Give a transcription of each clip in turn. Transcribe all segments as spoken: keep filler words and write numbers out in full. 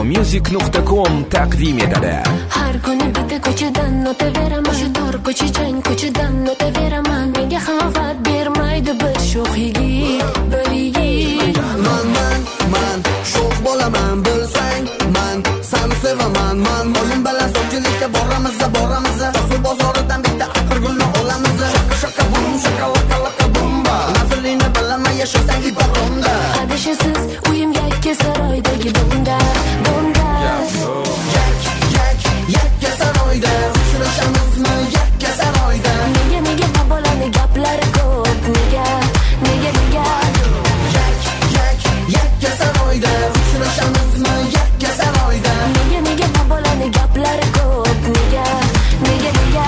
music nuqta com taqdim etadi. Har kuni bitta ko'chadan o'taveraman, shu tor ko'chachang ko'chadan o'taveraman. Menga xavf bermaydi bir sho'x yigit, bir yigit. Man man man sho'x bo'laman bilsang, man seni sevaman. Man o'yin bilan so'ngchilikka boramiz, boramiz. To'su bozoridan bitta aqir gulni olamiz. Shaka shaka bum, shaka laka laka bumba. Nafilini bilaman yashasang iboronda. Adashasiz uyim yakka saroydagi donda, donda. Yak yak yakka saroyda uchrashamizmi yakka saroyda. Nega nega bu bolani gaplari ko'p, nega nega nega. Yak yak yakka saroyda uchrashamizmi yakka saroyda. Nega nega bu bolani gaplari ko'p, nega nega nega.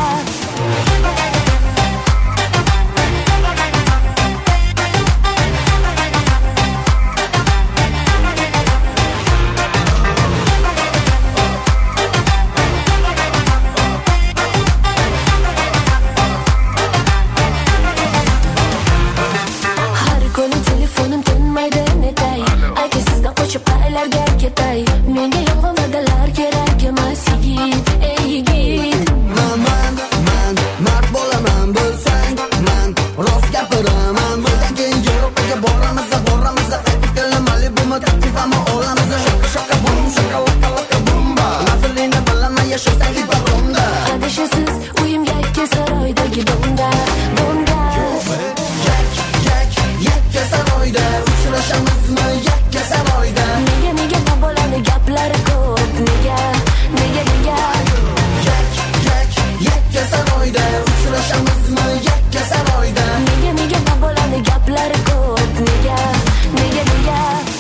Telefonim tinmaydi netay, aka sizdan qochib qaylarga ketay. Menga yolg'on va'dalar kerak emas yigit, ey yigit. Man man man mard bo'laman bilsang, man rost gapiraman. Bundan keyin Yevropaga boramiz, boramiz. Qaytib Malibu'mi taklifami olamiz. Shaka shaka bum, shaka laka laka bumba. Nafilini bilaman yashasang iboronda. Adashasiz uyim yakka saroydagi donda, donda. Yak yak yakka saroyda uchrashamizmi yakka saroyda. Nega nega bu bolani gaplari ko'p, nega nega nega. Yak yak yakka saroyda uchrashamizmi yakka saroyda. Nega nega bu bolani gaplari ko'p, nega nega nega.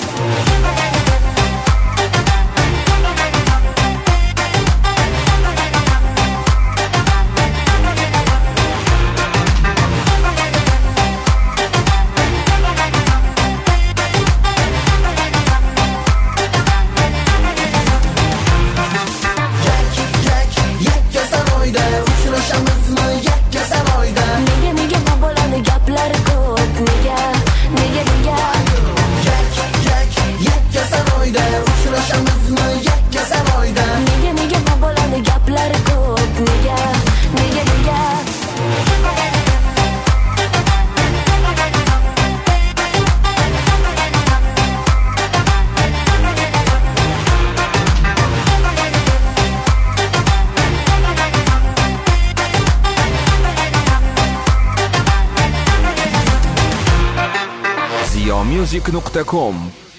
Uchrashamizmi yakka saroyda. Nega nega bu bolani gaplari ko'p, nega nega nega. Yak yak yakka saroyda uchrashamizmi yakka saroyda. Nega nega bu bolani gaplari ko'p, nega nega nega. music nuqta com